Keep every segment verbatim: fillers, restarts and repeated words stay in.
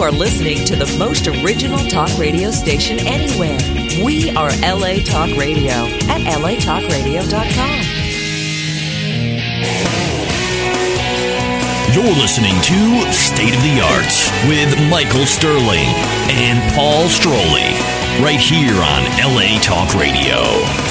are listening to the most original talk radio station anywhere. We are L A Talk Radio at L A talk radio dot com. You're listening to State of the Arts with Michael Sterling and Paul Strolley, right here on L A Talk Radio.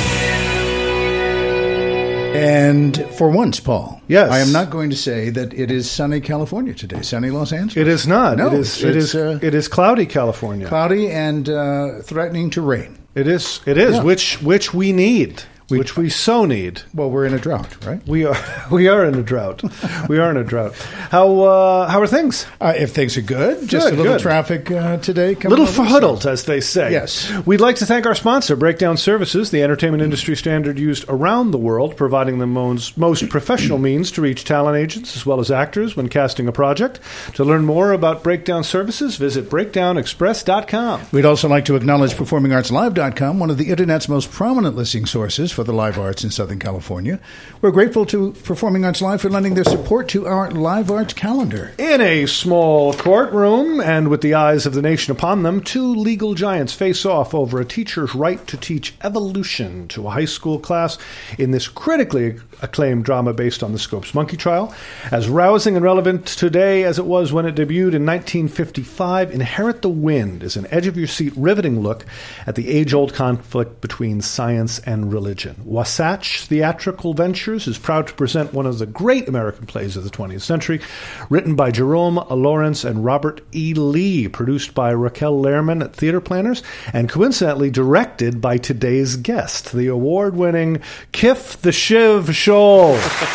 And for once, Paul, yes, I am not going to say that it is sunny California today. Sunny Los Angeles. It is not. No, it is. it's, It is. uh, It is cloudy California. Cloudy and uh, threatening to rain. It is. It is. Yeah. Which which we need. We, which we so need. Well, we're in a drought, right? We are. We are in a drought. We are in a drought. How uh, how are things? Uh, if things are good, just Good, a little good. traffic uh, today. A little over, fuddled, so- as they say. Yes. We'd like to thank our sponsor, Breakdown Services, the entertainment industry standard used around the world, providing the most, most professional means to reach talent agents as well as actors when casting a project. To learn more about Breakdown Services, visit breakdown express dot com. We'd also like to acknowledge performing arts live dot com, one of the Internet's most prominent listing sources for the live arts in Southern California. We're grateful to Performing Arts Live for lending their support to our live arts calendar. In a small courtroom, and with the eyes of the nation upon them, two legal giants face off over a teacher's right to teach evolution to a high school class in this critically acclaimed drama based on the Scopes Monkey trial. As rousing and relevant today as it was when it debuted in nineteen fifty-five, Inherit the Wind is an edge-of-your-seat, riveting look at the age-old conflict between science and religion. Wasatch Theatrical Ventures is proud to present one of the great American plays of the twentieth century, written by Jerome Lawrence and Robert E. Lee, produced by Raquel Lehrman at Theater Planners, and coincidentally directed by today's guest, the award-winning Kif the Shiv Scholl.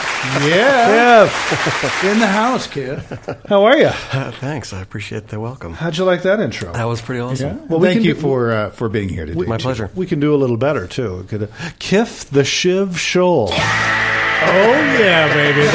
Yeah. Kif, In the house, kid. how are you? Uh, thanks. I appreciate the welcome. How'd you like that intro? That was pretty awesome. Yeah. Well, we Thank can you do- for uh, for being here today. My pleasure. We can do a little better, too. We could, uh, Kif the Shiv Scholl. Oh, yeah, baby.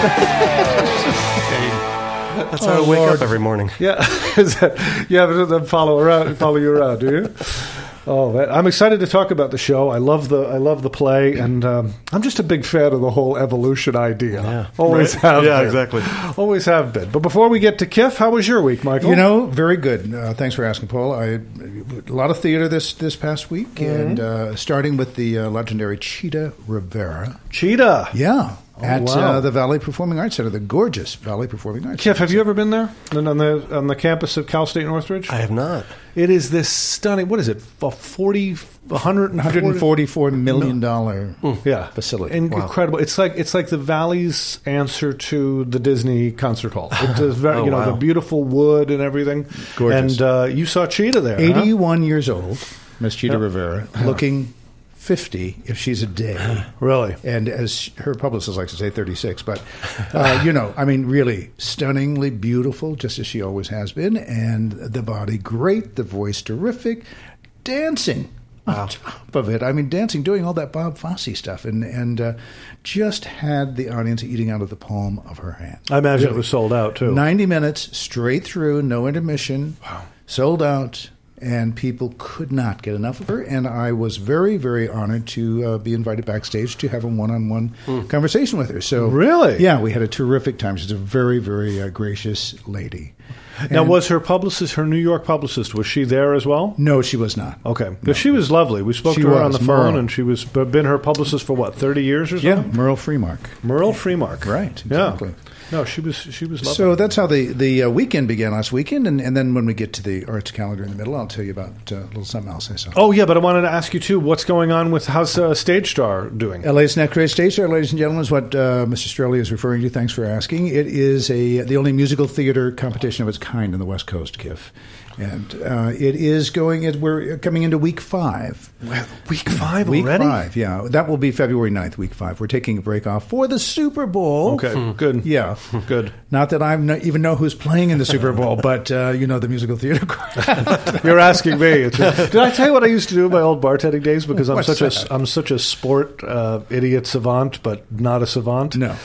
That's That's how I Oh, wake Lord. up every morning. Yeah, Is that, you have them follow around, follow you around, do you? Oh, that- I'm excited to talk about the show. I love the I love the play, and um, I'm just a big fan of the whole evolution idea. Yeah. Always Right? have. Yeah, been. exactly. Always have been. But before we get to Kif, how was your week, Michael? You know, very good. Uh, thanks for asking, Paul. I a lot of theater this this past week, Mm-hmm. and uh, starting with the uh, legendary Cheetah Rivera. Cheetah. Yeah, at wow. uh, the Valley Performing Arts Center, the gorgeous Valley Performing Arts Kif, Center. have you ever been there on on the on the campus of Cal State Northridge? I have not. It is this stunning. What is it? A forty, one hundred one hundred forty-four million dollars yeah, facility. In- Wow. Incredible. It's like it's like the Valley's answer to the Disney concert hall. It is very, Oh, you know, wow. the beautiful wood and everything. Gorgeous. And uh, you saw Cheetah there. huh? eighty-one years old, Miss Cheetah Yeah. Rivera, looking fifty if she's a day. Really? And as her publicist likes to say, thirty-six. But, uh, you know, I mean, really stunningly beautiful, just as she always has been. And the body great, the voice terrific, dancing on top of it. I mean, dancing, doing all that Bob Fosse stuff. And, and uh, just had the audience eating out of the palm of her hand. I imagine it Really. was sold out, too. ninety minutes, straight through, no intermission. Wow. Sold out. And people could not get enough of her. And I was very, very honored to uh, be invited backstage to have a one-on-one conversation with her. So Really? Yeah, we had a terrific time. She's a very, very uh, gracious lady. Now, And- was her publicist, her New York publicist, was she there as well? No, she was not. Okay. Because she was lovely. We spoke She to her on was, the phone, Merle. and she was been her publicist for, what, thirty years or Yeah, something? Merle Freemark. Merle Freemark. Right, exactly. Yeah. No, she was she was lovely. So that's how the, the uh, weekend began last weekend. And, and then when we get to the arts calendar in the middle, I'll tell you about uh, a little something else I saw. Oh, yeah, but I wanted to ask you, too, what's going on with, how's uh, Stage Star doing? L A's Net Create Stage Star, ladies and gentlemen, is what uh, Mister Streley is referring to. Thanks for asking. It is a the only musical theater competition of its kind in the West Coast, Kif. And uh, it is going, it, we're coming into week five. Week five Week already? five, yeah. That will be February ninth, week five. We're taking a break off for the Super Bowl. Okay, good. Yeah. Good. Not that I even know who's playing in the Super Bowl, but, uh, you know, the musical theater crowd. You're asking me. It's a, did I tell you what I used to do in my old bartending days? Because I'm What's such that? a I'm such a sport uh, idiot savant, but not a savant. No.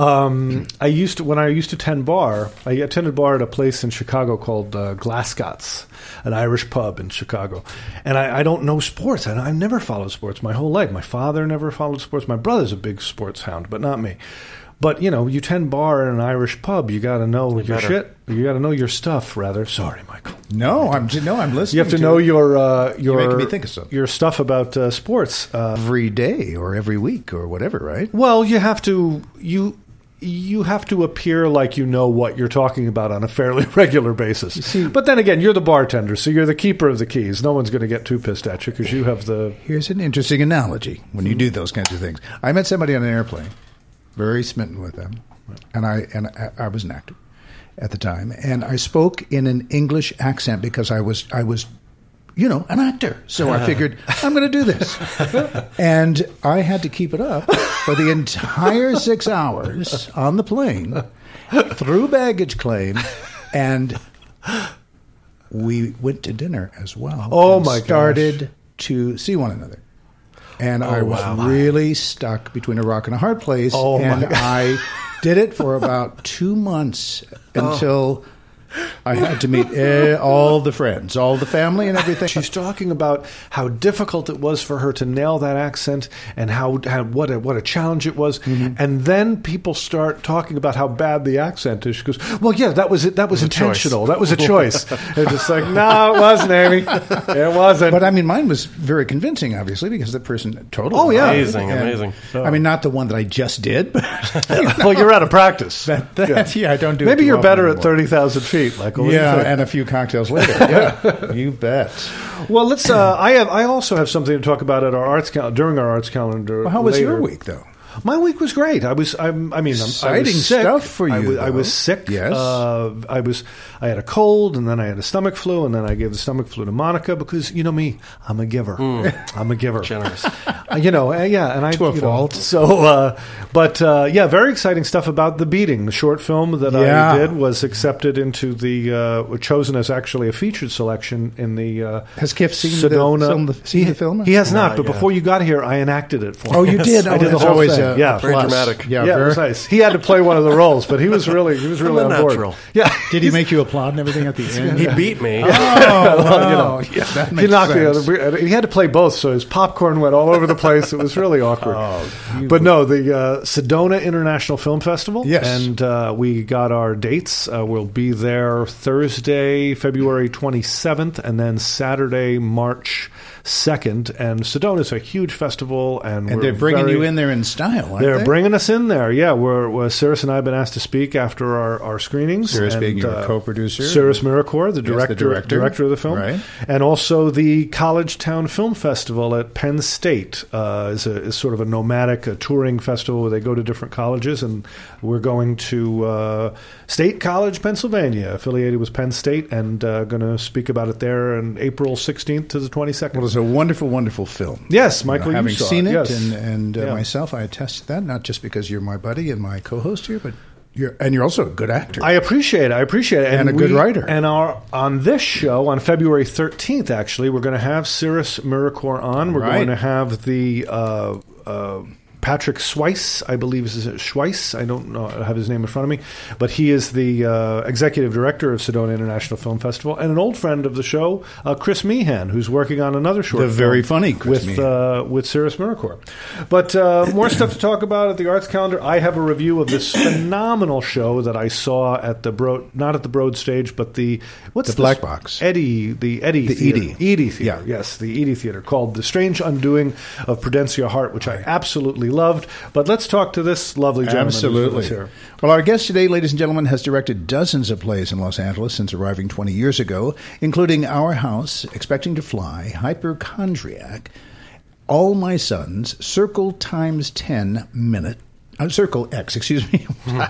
Um, I used to when I used to attend bar. I attended bar at a place in Chicago called uh, Glasgows, an Irish pub in Chicago. And I, I don't know sports. I, I've never followed sports my whole life. My father never followed sports. My brother's a big sports hound, but not me. But, you know, you tend bar in an Irish pub. You got to know You your better. shit. You got to know your stuff, rather. Sorry, Michael. No, I'm no, I'm listening. You have to know your uh, your making me think of something. your stuff about uh, sports. Uh, every day or every week or whatever, right? well, you have to you you have to appear like you know what you're talking about on a fairly regular basis. see- but then again, you're the bartender, so you're the keeper of the keys. No one's going to get too pissed at you because you have the. Here's an interesting analogy when you do those kinds of things. I met somebody on an airplane, very smitten with them, and I and I, I was an actor at the time, and I spoke in an English accent because I was I was, you know, an actor. So I figured I'm going to do this, and I had to keep it up for the entire six hours on the plane, through baggage claim, and we went to dinner as well. Oh, and my gosh. Started to see one another. And I was wow. really stuck between a rock and a hard place. Oh, my and God. I did it for about two months until I had to meet eh, all the friends, all the family and everything. She's talking about how difficult it was for her to nail that accent and how, how what a what a challenge it was. Mm-hmm. And then people start talking about how bad the accent is. She goes, "Well, yeah, that was it. That was, It was a intentional. choice." That was a choice." It's just like, no, it wasn't, Amy. It wasn't. But I mean, mine was very convincing, obviously, because the person totally. Oh, yeah. Amazing, And- amazing. I mean, not the one that I just did, but well, you're out of practice. that, that, yeah. I don't do. it Maybe too you're often better at anymore. thirty thousand feet, Michael. What do you Yeah, think? and a few cocktails later. Yeah, you bet. Well, let's. Uh, I have. I also have something to talk about at our arts cal- during our arts calendar. Well, how was later. your week, though? My week was great. I was. I'm, I mean, I'm, I Exciting was sick. stuff for I you, was, I was though. sick. Yes. Uh, I was. I had a cold, and then I had a stomach flu, and then I gave the stomach flu to Monica because you know me. I'm a giver. I'm a giver. Generous. Uh, you know. Uh, yeah, and I To a you know, fault. So, uh, but uh, yeah, very exciting stuff about The Beating. The short film that Yeah. I did was accepted into the uh, chosen as actually a featured selection in the. Uh, Has Kiff seen Sedona. the film? The, seen the film? He has not, Not but yet. before you got here, I enacted it for him. Oh, you did. I Oh, did the that's whole always thing. a yeah, Very plus. dramatic. Yeah, yeah, it very. was nice. He had to play one of the roles, but he was really he was really I'm a on board. natural. Yeah, Did he make you applaud and everything at the end? He beat me. Oh, wow. you know, yeah, that he makes knocked the sense. other. He had to play both, so his popcorn went all over the place. It was really awkward. you- but no, the uh, Sedona International Film Festival. Yes. and uh, we got our dates. Uh, we'll be there Thursday, February twenty seventh, and then Saturday, March second. And Sedona's a huge festival, and, And we're they're bringing very- you in there in style, aren't They're they? bringing us in there. Yeah, we're, we're Cirrus and I have been asked to speak after our, our screenings. Cirrus and, being your uh, co-producer. Cirrus Miracor, the Yes, the director, director. director of the film, Right. and also the College Town Film Festival at Penn State uh, is, a, is sort of a nomadic a touring festival where they go to different colleges, and we're going to uh, State College, Pennsylvania, affiliated with Penn State, and uh, going to speak about it there on April sixteenth to the twenty-second. Well, it's a wonderful, wonderful film. Yes, Michael, You know, you having saw seen it, yes. and, and uh, Yeah. myself, I attest to that. Not just because you're my buddy and my co-host here, but you're and you're also a good actor. I appreciate it. I appreciate it. And a good writer. And our on this show, on February thirteenth, actually, we're going to have Cirrus Miracor on. We're Right. going to have the uh, uh, Patrick Schweiss, I believe is it Schweiss. I don't know. I have his name in front of me. But he is the uh, executive director of Sedona International Film Festival and an old friend of the show, uh, Chris Meehan, who's working on another short The film very funny Chris with, Meehan. uh, with Cirrus Miracor. But uh, more stuff to talk about at the Arts Calendar. I have a review of this phenomenal show that I saw at the Broad, not at the Broad Stage, but the what's The Black this? Box. Eddy, the Eddy, The Theater. Edie. Edie Theater. Yeah. Yes, the Edie Theater, called The Strange Undoing of Prudencia Hart, which I absolutely loved. But let's talk to this lovely gentleman who's with Absolutely. us here. Well, our guest today, ladies and gentlemen, has directed dozens of plays in Los Angeles since arriving twenty years ago, including Our House, Expecting to Fly, Hypochondriac, All My Sons, Circle Times ten Minute, uh, Circle X, excuse me.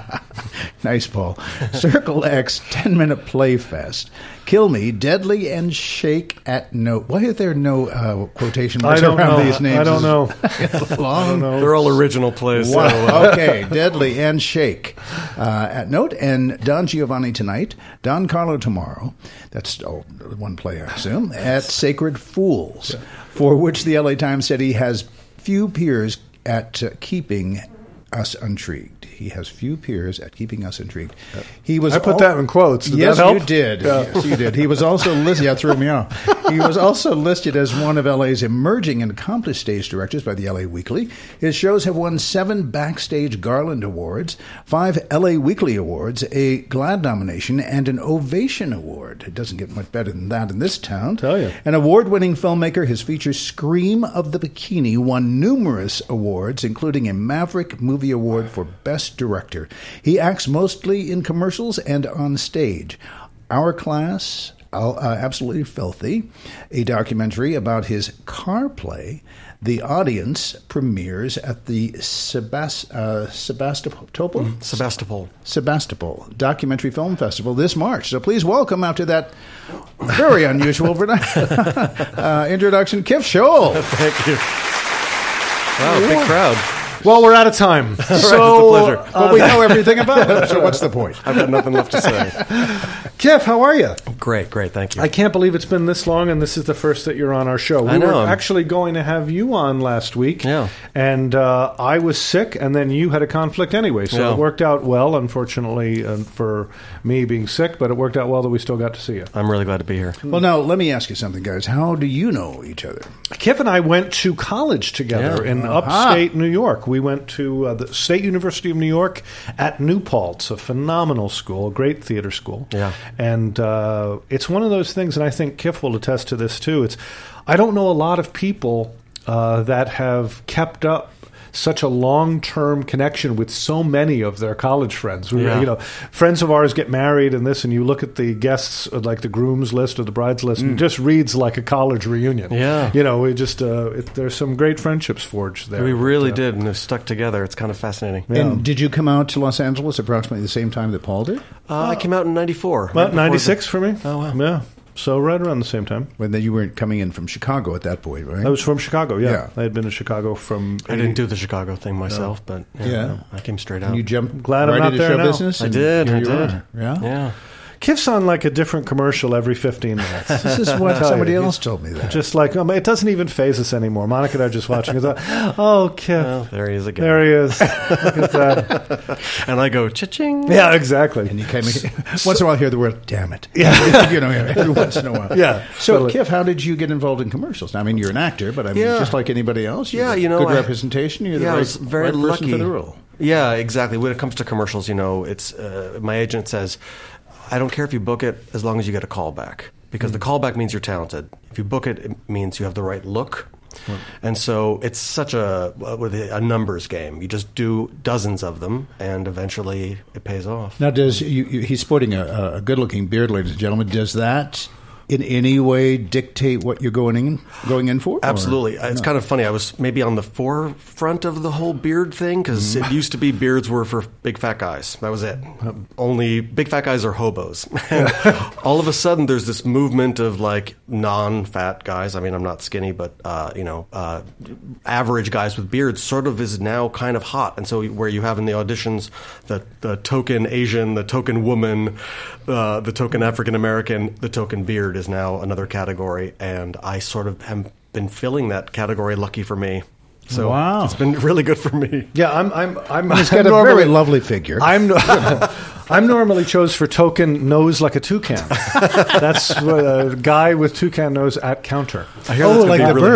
Nice, Paul. Circle X, ten-minute Play Fest. Kill Me, Deadly, and Shake at Note. Why are there no uh, quotation marks I don't around know. these names? I don't know. Long. They're all original plays. So, Wow. uh, Okay, Deadly and Shake uh, at Note, and Don Giovanni tonight, Don Carlo tomorrow. That's oh, one play, I assume. At Sacred Fools, for which the L A Times said he has few peers at uh, keeping us intrigued. He has few peers at keeping us intrigued. He was. I put al- that in quotes. Did yes, that help? you did. Yeah. Yes, you did. He was also listening. Yeah, it threw me off. He was also listed as one of L A's emerging and accomplished stage directors by the L A Weekly. His shows have won seven Backstage Garland Awards, five L A Weekly Awards, a GLAAD nomination, and an Ovation Award. It doesn't get much better than that in this town. Tell you. An award-winning filmmaker, his feature Scream of the Bikini won numerous awards, including a Maverick Movie Award for Best Director. He acts mostly in commercials and on stage. Our Class, uh, Absolutely Filthy, a documentary about his car play. The audience premieres at the Sebast- uh, Sebastopol? Mm, Sebastopol. Sebastopol Documentary Film Festival this March. So please welcome after that very unusual uh, introduction, Kif Scholl. Thank you. Wow, big crowd. Well, we're out of time. Right, it's a so, pleasure. Uh, well, we know everything about it, so what's the point? I've got nothing left to say. Kif, how are you? Great, great, thank you. I can't believe it's been this long, and this is the first that you're on our show. We I know. were actually going to have you on last week, Yeah. and uh, I was sick, and then you had a conflict anyway, so Yeah. it worked out well, unfortunately, uh, for me being sick, but it worked out well that we still got to see you. I'm really glad to be here. Well, now, let me ask you something, guys. How do you know each other? Kif and I went to college together Yeah. in Uh-huh. upstate New York. We went to uh, the State University of New York at New Paltz, a phenomenal school, a great theater school. Yeah. And uh, it's one of those things, and I think Kif will attest to this too. It's I don't know a lot of people uh, that have kept up such a long-term connection with so many of their college friends. We, Yeah. You know, friends of ours get married and this, and you look at the guests, uh, like the groom's list or the bride's list, and it just reads like a college reunion. Yeah. You know, we just uh, it, there's some great friendships forged there. We really But, uh, did, and they've stuck together. It's kind of fascinating. Yeah. And did you come out to Los Angeles approximately the same time that Paul did? Uh, I came out in ninety-four. Well, right before ninety-six for me. Oh, wow. Yeah. So right around the same time. When you weren't coming in from Chicago at that point, right? I was from Chicago, yeah. Yeah. I had been to Chicago from... the- I didn't do the Chicago thing myself, but yeah, Yeah. no, I came straight out. And you jumped Glad I'm right not into there show now. business? I and did, here I you did. are. Yeah? Yeah. Kif's on like a different commercial every fifteen minutes. This is what Tell somebody you, else told me that. Just like, um, it doesn't even phase us anymore. Monica and I are just watching. It's like, oh, Kif. Well, there he is again. There he is. Look at that. And I go, cha-ching. Yeah, exactly. And you came in, once in a while hear the word, damn it. Yeah. you know, every once in a while. Yeah, So, totally. Kif, how did you get involved in commercials? I mean, you're an actor, but I mean, Yeah. just like anybody else. You're Yeah, the you know, good I- representation. You're the yeah, I right, was very right person lucky for the role. Yeah, exactly. When it comes to commercials, you know, it's uh, my agent says, I don't care if you book it as long as you get a call back, because the callback means you're talented. If you book it, it means you have the right look. And so it's such a a numbers game. You just do dozens of them, and eventually it pays off. Now, does you, you, he's sporting a, a good-looking beard, ladies and gentlemen. Does that in any way dictate what you're going in going in for? or- Absolutely. It's kind of funny. I was maybe on the forefront of the whole beard thing, because it used to be beards were for big fat guys. That was it. Only big fat guys are hobos. And all of a sudden, there's this movement of like non-fat guys. I mean, I'm not skinny, but uh, you know, uh, average guys with beards sort of is now kind of hot. And so where you have in the auditions the the token Asian, the token woman, uh, the token African American, the token beard is now another category, and I sort of have been filling that category. Lucky for me, so Wow. it's been really good for me. Yeah, I'm. I'm. I'm. He's got I'm a normally, very lovely figure. I'm. I'm normally chose for token nose like a toucan. That's a guy with toucan nose at counter. I hear Oh, that's gonna like be the really bird.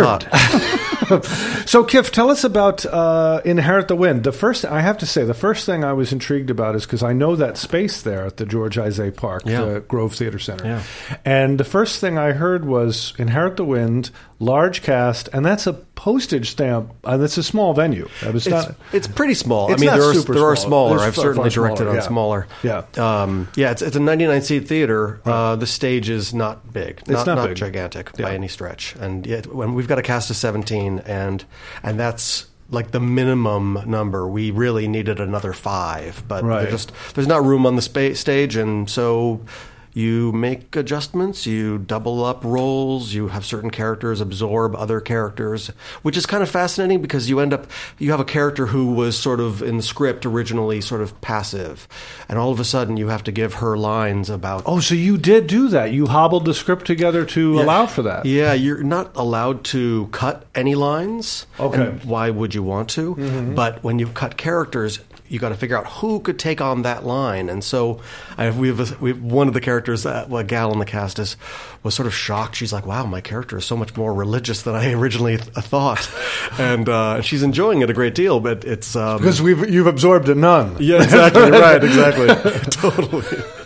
hot. So, Kif, tell us about uh, Inherit the Wind. The first, I have to say, the first thing I was intrigued about is because I know that space there at the George Izay Park, Yeah. the Grove Theater Center. Yeah. And the first thing I heard was Inherit the Wind, large cast, and that's a postage stamp. Uh, that's a small venue. That was It's, not. it's pretty small. It's I mean, not there are super there are small. smaller. There's I've far- certainly far directed smaller, on yeah. smaller. Yeah. um, yeah. It's it's a ninety-nine seat theater. Uh, the stage is not big. It's not big. gigantic Yeah. by any stretch. And yet, when we've got a cast of seventeen, and and that's like the minimum number. We really needed another five, but Right. there just there's not room on the spa- stage, and so. You make adjustments, you double up roles, you have certain characters absorb other characters, which is kind of fascinating because you end up, you have a character who was sort of in the script originally sort of passive, and all of a sudden you have to give her lines about... Oh, so you did do that. You hobbled the script together to Yeah. allow for that. Yeah, you're not allowed to cut any lines. Okay. And why would you want to? But when you cut characters, you got to figure out who could take on that line. And so I have, we have a, we have one of the characters, uh, a gal in the cast, is was sort of shocked. She's like, "Wow, my character is so much more religious than I originally th- thought," and uh, she's enjoying it a great deal. But it's um, because we've you've absorbed a nun. Yeah, exactly right, exactly, totally.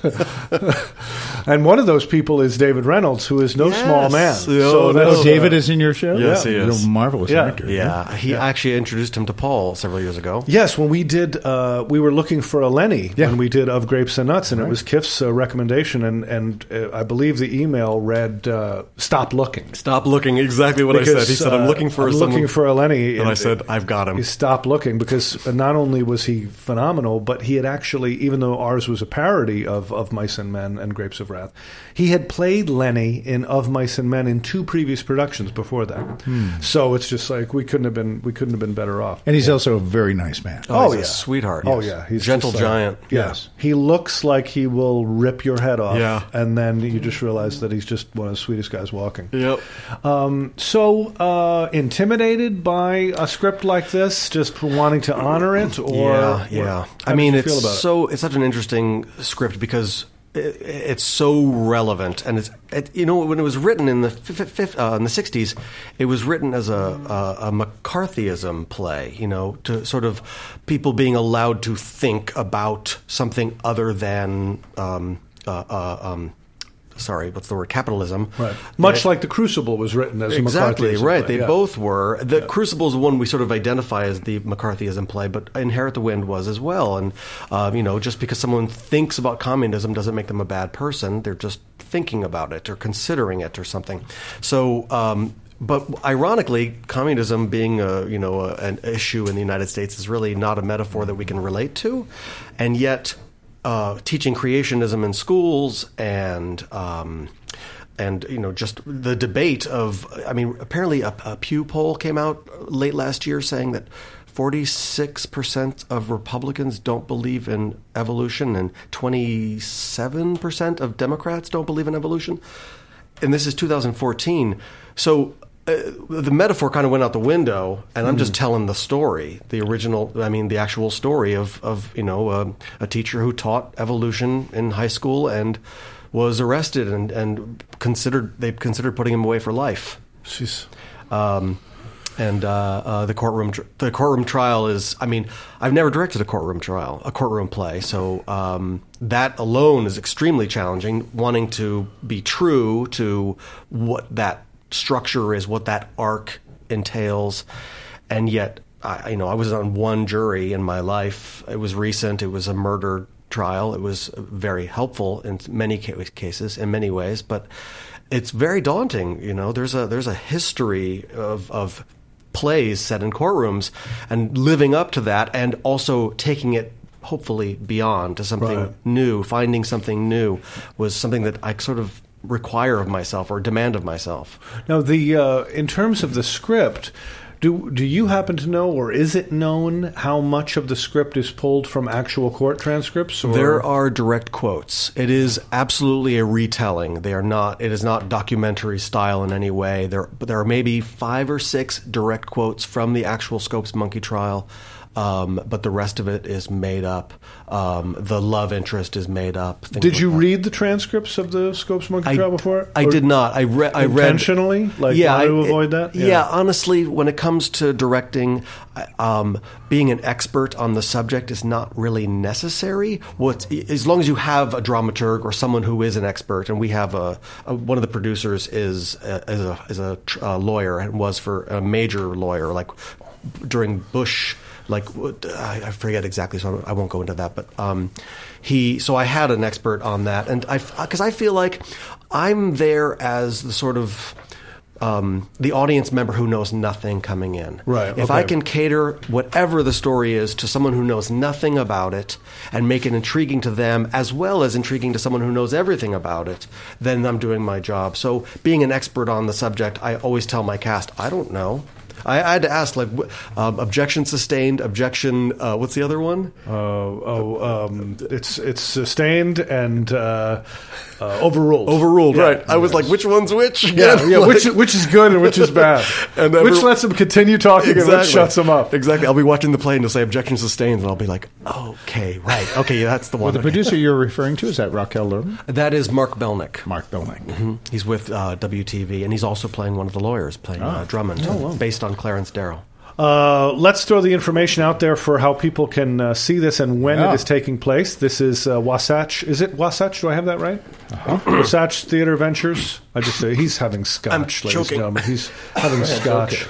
And one of those people is David Reynolds, who is no Yes. small man. Oh, so no. that's, Oh, David is in your show? Yes, he He's is. a marvelous Yeah. actor. Yeah, he Yeah. actually introduced him to Paul several years ago. Yes, when we did, uh, we were looking for a Lenny Yeah. when we did Of Grapes and Nuts, and Right. it was Kiff's uh, recommendation, and, and uh, I believe the email read, uh, "Stop looking." Stop looking. Exactly what I said. He said, "I'm uh, looking for I'm someone." looking for a Lenny," and I said, "I've got him." He stopped looking because not only was he phenomenal, but he had actually, even though ours was a parody of Of Mice and Men and Grapes of Wrath, he had played Lenny in Of Mice and Men in two previous productions before that. So it's just like we couldn't have been we couldn't have been better off. And he's also a very nice man. Oh, he's yeah, a sweetheart. Oh Yes. yeah, he's Gentle just like- giant. Yeah. Yes. He looks like he will rip your head off. Yeah. And then you just realize that he's just one of the sweetest guys walking. Yep. Um, so uh, intimidated by a script like this, just wanting to honor it, or yeah, yeah. How I did mean, you it's feel about it? so it's such an interesting script because it, it's so relevant, and it's it, you know when it was written in the fif- fif- uh, in the sixties, it was written as a, a, a McCarthyism play. You know, to sort of people being allowed to think about something other than. Um, uh, uh, um, Sorry, what's the word? Capitalism. Right. Much Yeah. like The Crucible was written as a Exactly, McCarthyism right. play, They yeah. both were. The Crucible is the one we sort of identify as the McCarthyism play, but Inherit the Wind was as well. And, uh, you know, just because someone thinks about communism doesn't make them a bad person. They're just thinking about it or considering it or something. So, um, but ironically, communism being a, you know, a, an issue in the United States is really not a metaphor that we can relate to. And yet... Uh, teaching creationism in schools and um, and you know just the debate of I mean apparently a, a Pew poll came out late last year saying that forty-six percent of Republicans don't believe in evolution and twenty-seven percent of Democrats don't believe in evolution, and this is two thousand fourteen. So Uh, the metaphor kind of went out the window, and I'm just telling the story, the original, I mean, the actual story of, of you know, uh, a teacher who taught evolution in high school and was arrested and, and considered, they considered putting him away for life. Jeez. Um, and uh, uh, the courtroom, tr- the courtroom trial is. I mean, I've never directed a courtroom trial, a courtroom play, so um, that alone is extremely challenging. Wanting to be true to what that structure is, what that arc entails, and yet, I, you know, I was on one jury in my life. It was recent. It was a murder trial. It was very helpful in many ca- cases, in many ways, but it's very daunting. You know, there's a there's a history of of plays set in courtrooms, and living up to that, and also taking it hopefully beyond to something Right. new. Finding something new was something that I sort of require of myself or demand of myself. Now, the uh, in terms of the script, do do you happen to know, or is it known, how much of the script is pulled from actual court transcripts? Or? There are direct quotes. It is absolutely a retelling. They are not. It is not documentary style in any way. There, but there are maybe five or six direct quotes from the actual Scopes Monkey trial. Um, but the rest of it is made up. Um, the love interest is made up. things Did like you that. read the transcripts of the Scopes Monkey I, trial before? I Or did not. I, re- I read intentionally, like yeah, wanted to I- avoid that. Yeah. honestly, when it comes to directing, I- um, being an expert on the subject is not really necessary. What as long as you have a dramaturg or someone who is an expert, and we have a, a one of the producers is a, is a is a tr- uh, lawyer and was for a major lawyer, like during Bush. Like I forget exactly, so I won't go into that. But um, he, so I had an expert on that, and I, because I feel like I'm there as the sort of um, the audience member who knows nothing coming in. Right, If okay. I can cater whatever the story is to someone who knows nothing about it and make it intriguing to them as well as intriguing to someone who knows everything about it, then I'm doing my job. So being an expert on the subject, I always tell my cast, I don't know. I, I had to ask, like, um, objection sustained, objection. Uh, what's the other one? Uh, oh, um, it's it's sustained and uh, uh, overruled. Overruled, Yeah. right? I was like, which one's which? Yeah, again? yeah. Like- Which which is good and which is bad, And which every- lets them continue talking and which shuts them up. Exactly. I'll be watching the play and they'll say objection sustained, and I'll be like, okay, right, okay, yeah, that's the Well, one. the Okay. producer you're referring to, is that Raquel Lerman? That is Mark Belnick. Mark Belnick. Mhm. He's with uh, W T V, and he's also playing one of the lawyers, playing uh, Drummond, based on Clarence Darrow. Uh, let's throw the information out there for how people can uh, see this and when Yeah. it is taking place. This is uh, Wasatch. Is it Wasatch? Do I have that right? Uh-huh. Wasatch Theater Ventures. I just say he's having scotch, I'm ladies and choking. gentlemen. He's having scotch.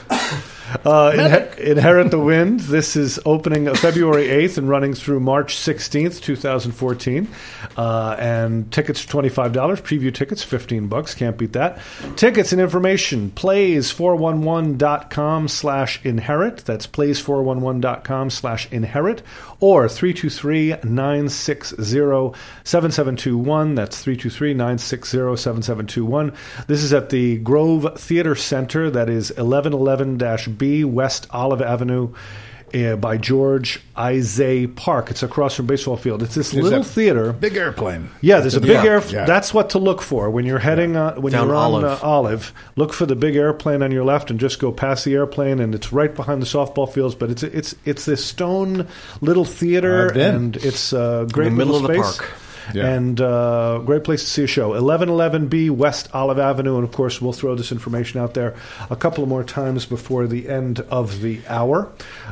Uh, Inhe- Inherit the Wind. This is opening uh, February eighth and running through March sixteenth, twenty fourteen. Uh, and tickets are twenty-five dollars. Preview tickets, fifteen bucks. Can't beat that. Tickets and information, plays four one one dot com slash inherit. That's plays four one one dot com slash inherit. Or three two three, nine six zero, seven seven two one. That's three two three, nine six zero, seven seven two one. This is at the Grove Theater Center. That is eleven eleven B West Olive Avenue uh, by George Izay Park. It's across from Baseball Field. It's this There's little that theater. Big airplane. Yeah, there's a big Yeah, air. yeah. That's what to look for when you're heading uh, when Down you're on Olive. Uh, Olive. Look for the big airplane on your left, and just go past the airplane, and it's right behind the softball fields. But it's it's it's this stone little theater, I've been. and it's a great In the middle little of the space. park. Yeah. And uh, great place to see a show. eleven eleven B West Olive Avenue, and of course we'll throw this information out there a couple of more times before the end of the hour.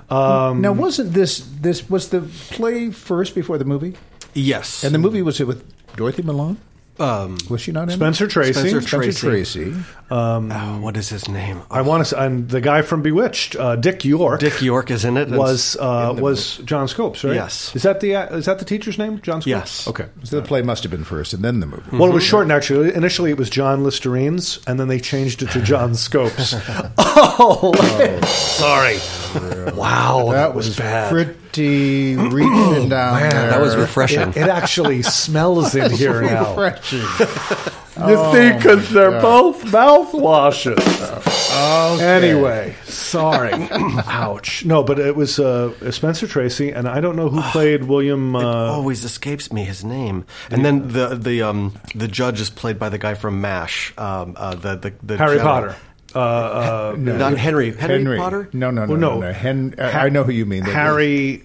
Um, Now, wasn't this this was the play first before the movie? Yes. And the movie was it with Dorothy Malone? um, Was she not in Spencer it? Tracy. Spencer Spencer Tracy. Tracy. oh, what is his name? I want to. And the guy from Bewitched, uh, Dick York. Dick York is in it. was uh, in the was John Scopes, right? Yes. Is that the uh, is that the teacher's name? John Scopes. Yes. Okay. So the play must have been first, and then the movie. Well, it was shortened actually. Initially, it was John Listerines, and then they changed it to John Scopes. oh, sorry. Wow, that was bad. pretty reaching down there. that was refreshing. It, it actually smells in here now. refreshing. You see, because they're God. both mouthwashes. Okay. Anyway, sorry. Ouch. No, but it was uh, Spencer Tracy, and I don't know who played William. It Uh, always escapes me his name. And then the the um the judge is played by the guy from MASH. Um, uh, the the, the Harry general. Potter. Uh, uh, Not Henry. Henry. Henry Potter. No, no, no, Well, no. no. no. Hen, I I know who you mean. They- Harry.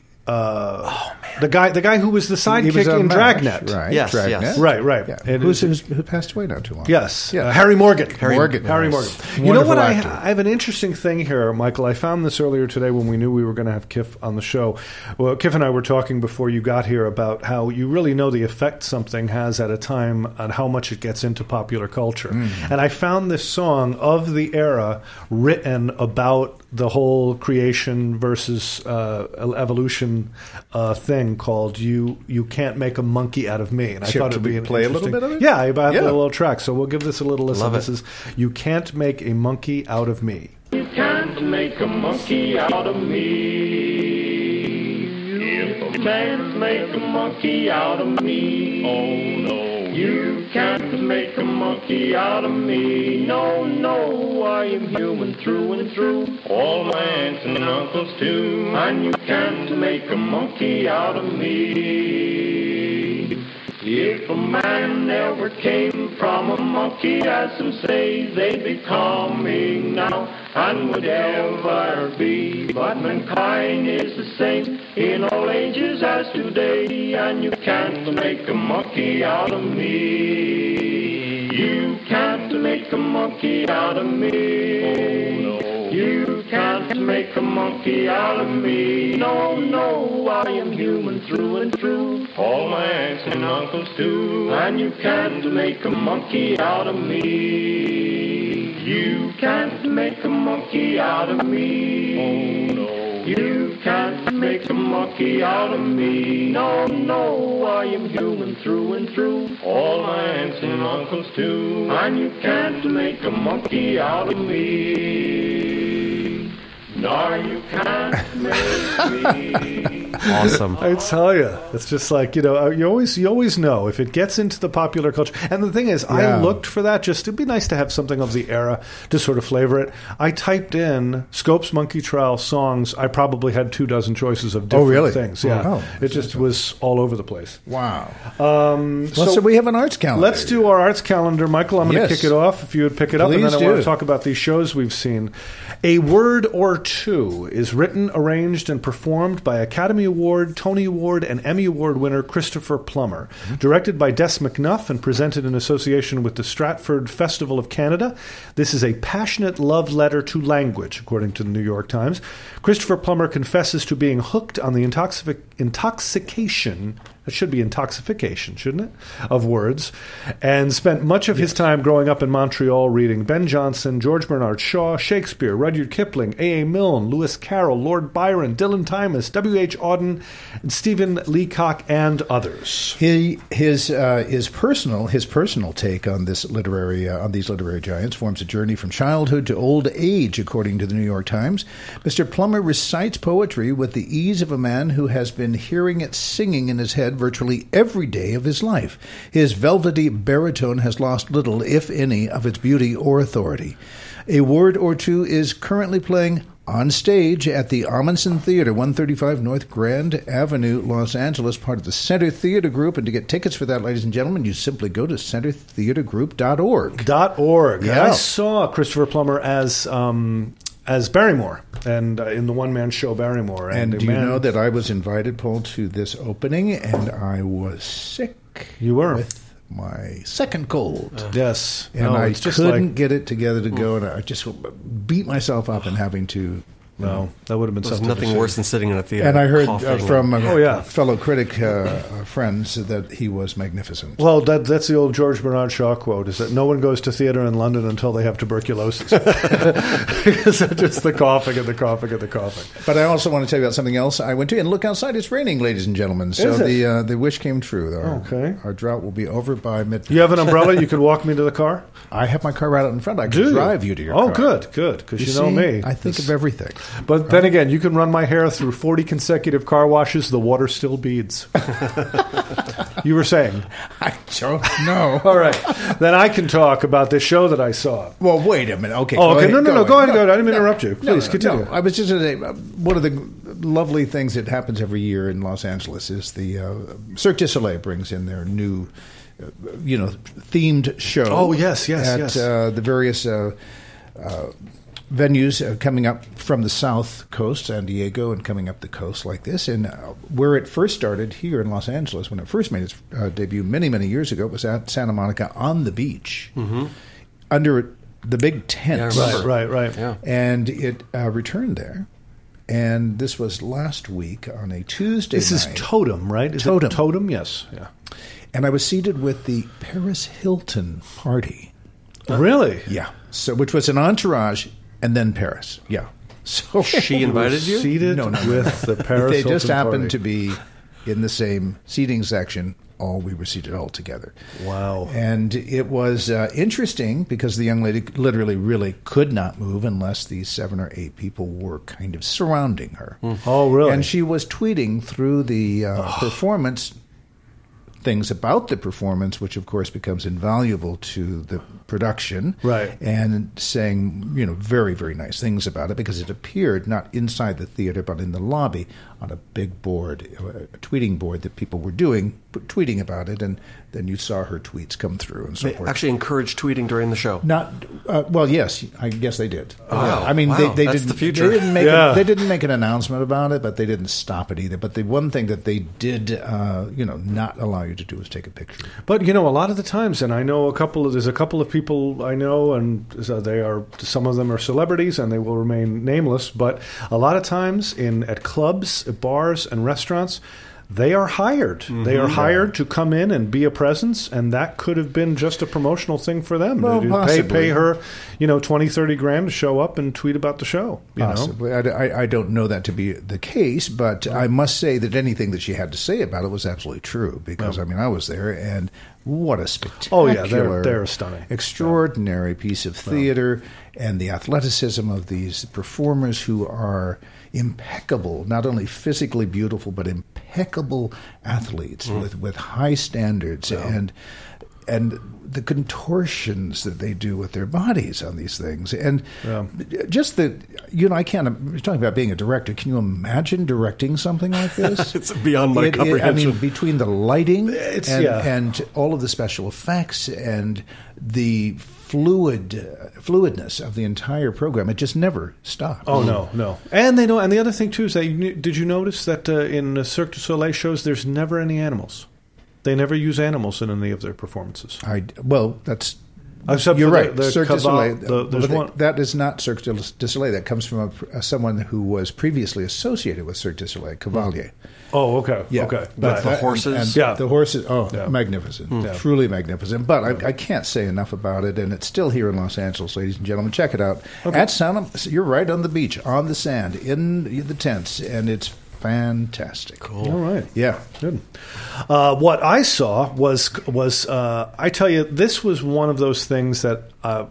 Uh, the guy, the guy who was the He was sidekick on in MASH, Dragnet. right? Yes, Dragnet. yes. Right, right. Yeah. It Who's is- who passed away not too long. Yes, Yeah. uh, Harry Morgan. Harry Morgan. Harry Yes. Morgan. You know what? Wonderful I, actor. I have an interesting thing here, Michael. I found this earlier today when we knew we were going to have Kiff on the show. Well, Kiff and I were talking before you got here about how you really know the effect something has at a time and how much it gets into popular culture. Mm. And I found this song of the era written about the whole creation versus uh, evolution uh, thing called "You You Can't Make a Monkey Out of Me," and I Sure, thought should it'd be we an play a little interesting- bit of it? Yeah, I have Yeah. a little track, so we'll give this a little listen. Love This it. is "You Can't Make a Monkey Out of Me." You can't make a monkey out of me. If a can't make a monkey out of me, oh no. You can't make a monkey out of me. No, no, I am human through and through. All my aunts and uncles too. And you can't make a monkey out of me. If a man never came from a monkey, as some say, they be coming now, and would ever be. But mankind is the same in all ages as today, and you can't make a monkey out of me. You can't make a monkey out of me. Oh, no. You can't make a monkey out of me. No, no, I am human through and through. All my aunts and uncles too. And you can't make a monkey out of me. You can't make a monkey out of me. Oh, no. You can't make a monkey out of me. No, no, I am human through and through. All my aunts and uncles too. And you can't make a monkey out of me. No, you can't make me. Awesome. I tell you, it's just like, you know, you always you always know if it gets into the popular culture. And the thing is, Yeah. I looked for that. Just it'd be nice to have something of the era to sort of flavor it. I typed in Scopes Monkey Trial songs. I probably had two dozen choices of different really? things. Yeah, Oh, it just was all over the place. Wow. Um, Well, so, we have an arts calendar. Let's do our arts calendar, Michael. I'm going to Yes. kick it off if you would pick it up, and Please then I want do. to talk about these shows we've seen. A Word or Two is written, arranged, and performed by Academy Award, Tony Award, and Emmy Award winner Christopher Plummer. Mm-hmm. Directed by Des McNuff and presented in association with the Stratford Festival of Canada, this is a passionate love letter to language, according to the New York Times. Christopher Plummer confesses to being hooked on the intoxic- intoxication it should be intoxication, shouldn't it? Of words. And spent much of his time growing up in Montreal reading Ben Jonson, George Bernard Shaw, Shakespeare, Rudyard Kipling, A A. Milne, Lewis Carroll, Lord Byron, Dylan Thomas, W H. Auden, and Stephen Leacock, and others. He, his uh, his personal his personal take on this literary uh, on these literary giants forms a journey from childhood to old age, according to the New York Times. Mister Plummer recites poetry with the ease of a man who has been hearing it singing in his head virtually every day of his life. His velvety baritone has lost little, if any, of its beauty or authority. A Word or Two is currently playing on stage at the Amundsen Theater, one thirty-five North Grand Avenue, Los Angeles, part of the Center Theater Group. And to get tickets for that, ladies and gentlemen, you simply go to center theater group dot org. Dot org. Yeah. I saw Christopher Plummer as um, as Barrymore, and uh, in the one-man show Barrymore. And And do you man, know that I was invited, Paul, to this opening, and I was sick. You were. With my second cold. Yes. And No, I it's just couldn't like, get it together to go, and I just beat myself up in having to. no, that would have been There's something. nothing to worse see. than sitting in a theater. And I heard uh, coughing. from uh, Oh, yeah. fellow critic uh, uh, friends that he was magnificent. Well, that, that's the old George Bernard Shaw quote, is that no one goes to theater in London until they have tuberculosis. Because just the coughing and the coughing and the coughing. But I also want to tell you about something else I went to. And look outside, it's raining, ladies and gentlemen. So Is it? the uh, the wish came true. Our, Okay. Our drought will be over by midnight. You have an umbrella? You could walk me to the car? I have my car right out in front. I can Do you? drive you to your Oh, car. good, good, because you, know see, me. I think This- of everything. But then again, you can run my hair through forty consecutive car washes, the water still beads. You were saying. I don't know. All right. Then I can talk about this show that I saw. Well, wait a minute. Okay. Oh, go okay. ahead, No, no, no. ahead. Go ahead, go ahead. I didn't mean to interrupt you. No, Please, no, continue. no. I was just going to say, uh, one of the lovely things that happens every year in Los Angeles is the uh, Cirque du Soleil brings in their new, uh, you know, themed show. Oh, yes, yes, at, yes. Uh, the various uh, uh, venues uh, coming up from the South Coast, San Diego, and coming up the coast like this. And uh, where it first started here in Los Angeles, when it first made its uh, debut many, many years ago, was at Santa Monica on the beach, mm-hmm. under the big tent. Yeah, I remember. Right, right, right. Yeah. And it uh, returned there. And this was last week on a Tuesday This is night. Totem, right? Is Totem. It Totem, yes. Yeah. And I was seated with the Paris Hilton party. Really? Yeah. So, which was an entourage and then Paris. Yeah. So She invited you? Seated No, no, no. with the Paris they just Hilton happened party. to be in the same seating section. All we were seated all together. Wow. And it was uh, interesting because the young lady literally really could not move unless these seven or eight people were kind of surrounding her. Oh, really? And she was tweeting through the uh, performance things about the performance, which of course becomes invaluable to the production. Right. And saying, you know, very, very nice things about it because it appeared not inside the theater but in the lobby on a big board, a tweeting board that people were doing, tweeting about it, and then you saw her tweets come through and so They forth. actually encouraged tweeting during the show. Not uh, well. Yes, I guess they did. Wow. I mean, Wow. they, they That's didn't. the future. They didn't make. Yeah. A, they didn't make an announcement about it, but they didn't stop it either. But the one thing that they did, uh, you know, not allow you to do is take a picture. But you know, a lot of the times, and I know a couple of there's a couple of people I know, and so they are some of them are celebrities, and they will remain nameless. But a lot of times, in at clubs, at bars, and restaurants, they are hired. Mm-hmm. They are hired to come in and be a presence, and that could have been just a promotional thing for them. Well, to pay, possibly. pay her, you know, twenty, thirty grand to show up and tweet about the show. You know, Possibly, I, I, I don't know that to be the case, but I must say that anything that she had to say about it was absolutely true. Because I mean, I was there, and what a spectacular, Oh, yeah, they're- they're stunning. extraordinary piece of theater, and the athleticism of these performers who are impeccable, not only physically beautiful, but impeccable athletes Mm. with, with high standards, and and the contortions that they do with their bodies on these things. And Yeah. just the, you know, I can't, you're talking about being a director. Can you imagine directing something like this? It's beyond my It- it- comprehension. I mean, between the lighting It's- and, yeah. and all of the special effects and the fluid uh, fluidness of the entire program, it just never stops. Oh no, no, and they know. And the other thing too is that you, did you notice that uh, in uh, Cirque du Soleil shows, there's never any animals. They never use animals in any of their performances. I, well, that's Except you're for right. the- the Cirque du Cabal- Soleil. the- there's but one- that is not Cirque du Soleil. That comes from a, a, someone who was previously associated with Cirque du Soleil, Cavalier. Oh, okay, Yeah, okay. but Right. the and- horses? and Yeah. the horses. Oh, Yeah. magnificent, Yeah. truly magnificent. But I, I can't say enough about it, and it's still here in Los Angeles, ladies and gentlemen. Check it out at Santa. You're right on the beach, on the sand, in the tents, and it's fantastic. Cool. All right. Yeah. Good. Uh, what I saw was was uh, I tell you, this was one of those things that uh,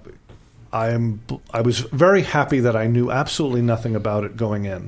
I'm I was very happy that I knew absolutely nothing about it going in.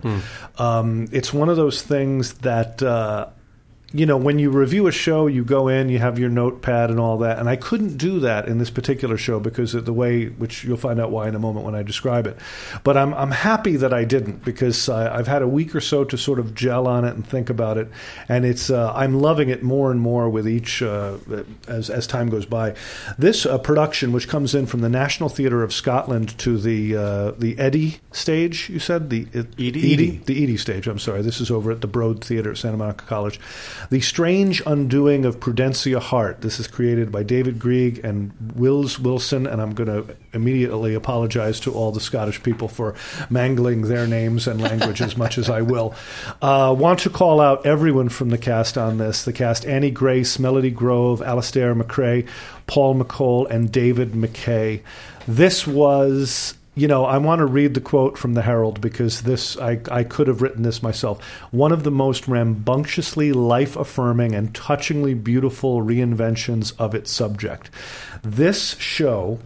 Um, it's one of those things that. Uh, You know, when you review a show, you go in, you have your notepad and all that. And I couldn't do that in this particular show because of the way, which you'll find out why in a moment when I describe it. But I'm I'm happy that I didn't, because uh, I've had a week or so to sort of gel on it and think about it. And it's uh, I'm loving it more and more with each uh, as as time goes by. This uh, production, which comes in from the National Theatre of Scotland to the uh, the Eddy stage, you said the uh, Edie? Edie the Edie stage. I'm sorry. This is over at the Broad Theatre at Santa Monica College. The Strange Undoing of Prudencia Hart. This is created by David Grieg and Wills Wilson, and I'm going to immediately apologize to all the Scottish people for mangling their names and language as much as I will. Uh, want to call out everyone from the cast on this. The cast: Annie Grace, Melody Grove, Alastair McRae, Paul McCall, and David McKay. This was... You know, I want to read the quote from the Herald because this, I, I could have written this myself. One of the most rambunctiously life-affirming and touchingly beautiful reinventions of its subject. This show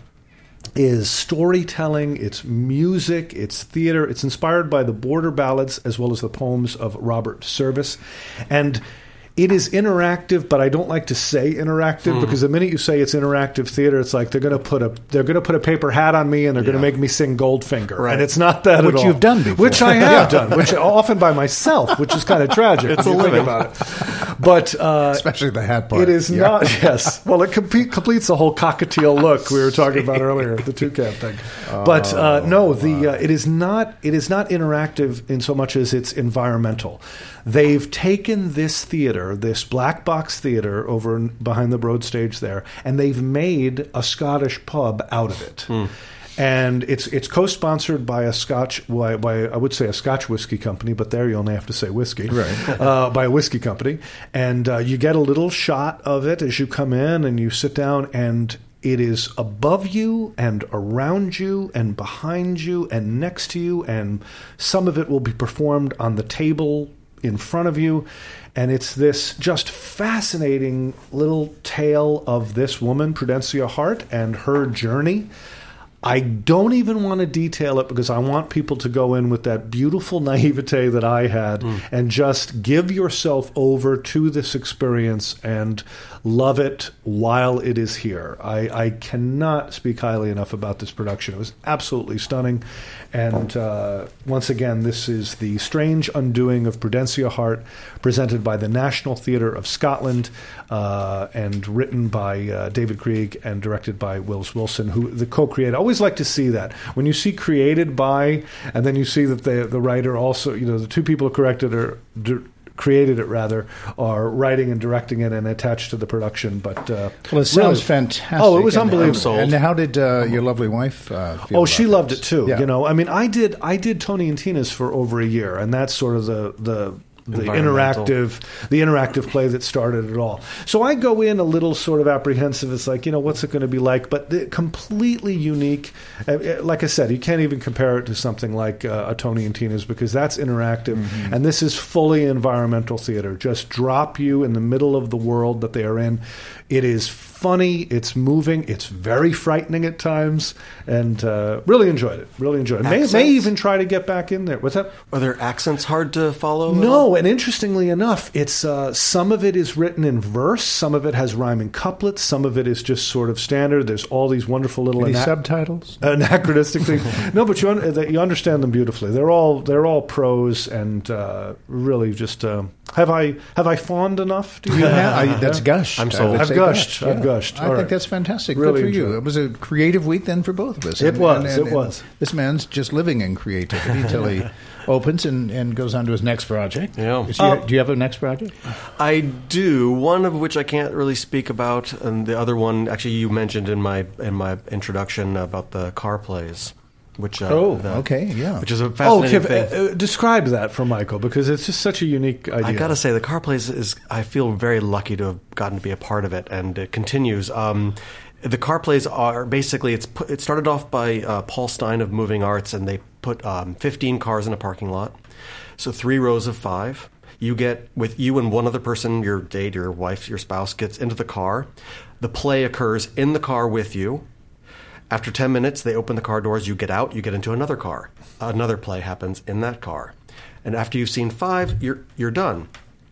is storytelling, it's music, it's theater. It's inspired by the Border Ballads as well as the poems of Robert Service. And it is interactive, but I don't like to say interactive Hmm. because the minute you say it's interactive theater, it's like they're going to put a they're going to put a paper hat on me and they're going to Yeah. make me sing Goldfinger, Right. and it's not that Which at all. you've done before. which I have done, which often by myself, which is kind of tragic. It's when a you think living. about it. But uh, Especially the hat part. it is Yeah. not. Yes, well, it complete, completes the whole cockatiel look we were talking about earlier, the toucan thing. But uh, no, the uh, it is not. It is not interactive in so much as it's environmental. They've taken this theater, this black box theater over in, behind the Broad stage there, and they've made a Scottish pub out of it. And it's it's co-sponsored by a Scotch, by, by I would say a Scotch whiskey company, but there you only have to say whiskey, Right. uh, by a whiskey company. And uh, you get a little shot of it as you come in and you sit down, and it is above you and around you and behind you and next to you, and some of it will be performed on the table in front of you. And it's this just fascinating little tale of this woman, Prudencia Hart, and her journey. I don't even want to detail it because I want people to go in with that beautiful naivete that I had and just give yourself over to this experience and love it while it is here. I, I cannot speak highly enough about this production. It was absolutely stunning. And uh, once again, this is The Strange Undoing of Prudencia Hart, presented by the National Theatre of Scotland, uh, and written by uh, David Grieg and directed by Wills Wilson, who the co-creator. I always like to see that. When you see created by, and then you see that the the writer also, you know, the two people who corrected or d- created it rather, are writing and directing it and attached to the production. But uh, Well, it sounds really- fantastic. Oh, it was And- unbelievable. And, sold. and how did uh, your lovely wife uh, feel Oh, about she this? loved it too. Yeah. You know, I mean, I did. I did Tony and Tina's for over a year, and that's sort of the the. The Environmental. interactive, the interactive play that started it all. So I go in a little sort of apprehensive. It's like, you know, what's it going to be like? But the, completely unique. Uh, uh, Like I said, you can't even compare it to something like uh, a Tony and Tina's because that's interactive, and this is fully environmental theater. Just drop you in the middle of the world that they are in. It is funny. It's moving. It's very frightening at times, and uh, really enjoyed it. Really enjoyed it. May, may even try to get back in there. What's that? Are there accents hard to follow? No, and interestingly enough, it's uh, some of it is written in verse, some of it has rhyming couplets, some of it is just sort of standard. There's all these wonderful little Any ana- subtitles? anachronistic things. No, but you un- you understand them beautifully. They're all they're all prose and uh, really just. Uh, have I have I fawned enough? Do you? Yeah, I, that's gushed. I'm sold. I would I've say gushed. gush, I've yeah. gushed. I All think right. that's fantastic. Really Good for you. enjoyed it. It was a creative week then for both of us. It was, it was. This man's just living in creativity until he opens and, and goes on to his next project. Yeah. Is he- Uh, do you have a next project? I do. One of which I can't really speak about, and the other one, actually, you mentioned in my in my introduction about the car plays. Which, uh, Oh, the- okay, yeah. Which is a Oh, fascinating Kev, thing. uh, uh, describe that for Michael, because it's just such a unique idea. I gotta say, the car plays is. I feel very lucky to have gotten to be a part of it, and it continues. Um, the car plays are basically it's put, it started off by uh, Paul Stein of Moving Arts, and they put um, fifteen cars in a parking lot, so three rows of five. You get with you and one other person, your date, your wife, your spouse, gets into the car. The play occurs in the car with you. After ten minutes, they open the car doors, you get out, you get into another car. Another play happens in that car. And after you've seen five, you're you're done.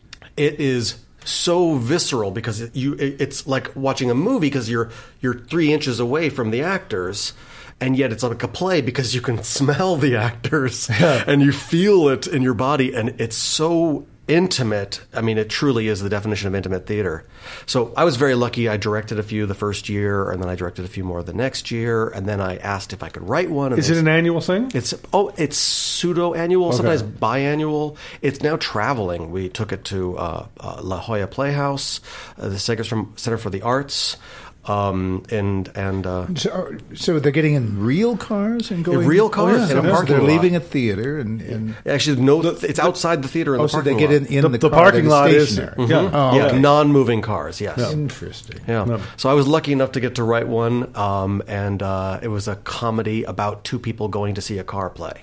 It is so visceral because it, you it, it's like watching a movie because you're you're three inches away from the actors, and yet it's like a play because you can smell the actors and you feel it in your body, and it's so intimate. I mean, it truly is the definition of intimate theater. So I was very lucky. I directed a few the first year, and then I directed a few more the next year, and then I asked if I could write one. And Is they it an annual thing? It's oh, it's pseudo-annual, sometimes biannual. It's now traveling. We took it to uh, uh, La Jolla Playhouse, uh, the Segerstrom Center for the Arts, um, and and uh, So, so they're getting in real cars and going real cars Oh, yeah. in a So parking they're lot. leaving a theater and, and actually no, it's outside the theater in oh, the so parking they get lot. in, in The- the, the car parking that lot is- stationary. yeah. Oh, yeah, okay. non-moving cars. Yes. Interesting. Yeah. So I was lucky enough to get to write one, um, and uh, it was a comedy about two people going to see a car play.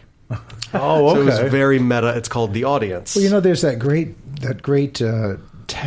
Oh, okay. So it was very meta. It's called The Audience. Well, you know, there's that great that great uh,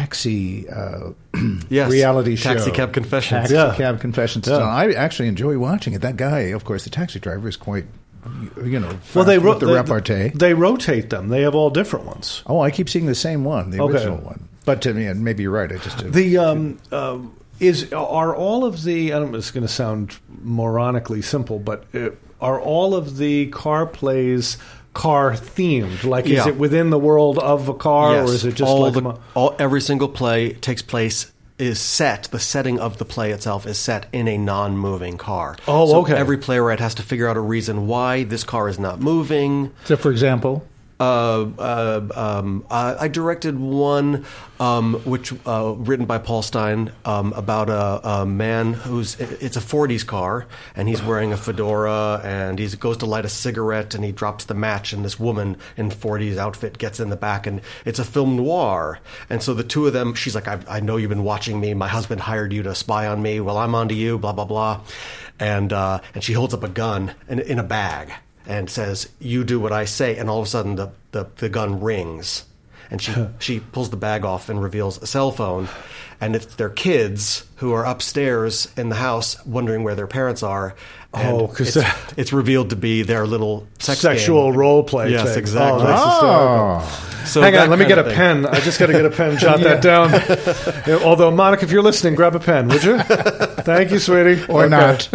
taxi uh, Yes. reality show, Taxi Cab Confessions. Taxi Yeah. Cab Confessions. Yeah. So I actually enjoy watching it. That guy, of course, the taxi driver is quite, you know, fast well, they with ro- the they, repartee. They rotate them. They have all different ones. Oh, I keep seeing the same one, the Okay. original one. But to me, and maybe you're right. I just uh, The um, uh, is are all of the. I don't know, it's going to sound moronically simple, but uh, are all of the car plays car themed? Like, is Yeah. it within the world of a car, Yes. or is it just all like the, a mo- all, every single play takes place is set. The setting of the play itself is set in a non-moving car. Oh, so okay. Every playwright has to figure out a reason why this car is not moving. so, for example, Uh, uh, um, uh, I directed one, um, which uh, written by Paul Stein, um, about a, a man who's it's a forties car, and he's wearing a fedora, and he goes to light a cigarette, and he drops the match, and this woman in forties outfit gets in the back, and it's a film noir, and so the two of them, she's like, I, I know you've been watching me. My husband hired you to spy on me. Well, I'm onto you. Blah blah blah, and uh, and she holds up a gun in, in a bag. And says, "You do what I say," and all of a sudden the, the, the gun rings, and she she pulls the bag off and reveals a cell phone, and it's their kids who are upstairs in the house wondering where their parents are. And Oh, 'cause it's, that- it's revealed to be their little sex sexual game. role play? Yes, thing? exactly. Oh, that's hysterical. oh, So Hang that on, let me kind get a of thing. pen. I just got to get a pen. Jot that down. Yeah, although, Monica, if you're listening, grab a pen, would you? Thank you, sweetie. or Okay. not.